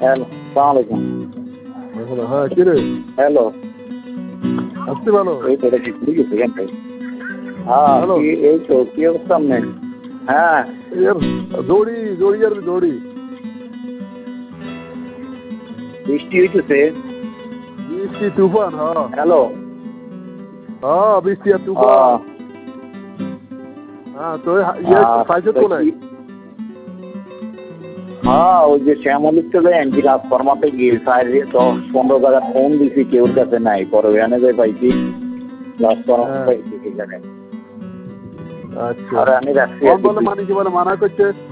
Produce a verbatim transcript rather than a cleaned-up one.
Hello, সালাম আলাইকুম। হ্যাঁ কিরে হ্যালো, আসতে ভালো এই তো দেখি ভুলে গেছি এখানটায়। হ্যাঁ, হ্যালো কি এই তো কি অবস্থা আপনার? হ্যাঁ, এর দৌড়ি দৌড়ি আর দৌড়ি বৃষ্টি হইতেছে। বৃষ্টি তুফান হ্যাঁ হ্যালো, হ্যাঁ বৃষ্টি আর আহ, তুফান হ্যাঁ তো ইয়ে আহ, সাইজে তো তো নাই কি- হ্যাঁ, ওই যে শ্যামলিতে যে এনজি ট্রান্সফরমাতে গিয়ে সাইডে দশ পনেরো জায়গা ফোন দিছি, কেউর কাছে নাই। পরে ওখানে যে পাইছি ট্রান্সফরমার হ্যাঁ পাইছি সেখানে। আচ্ছা আর আমি রাখছি কম আর কি বলে মানে কি বলে মানা করছে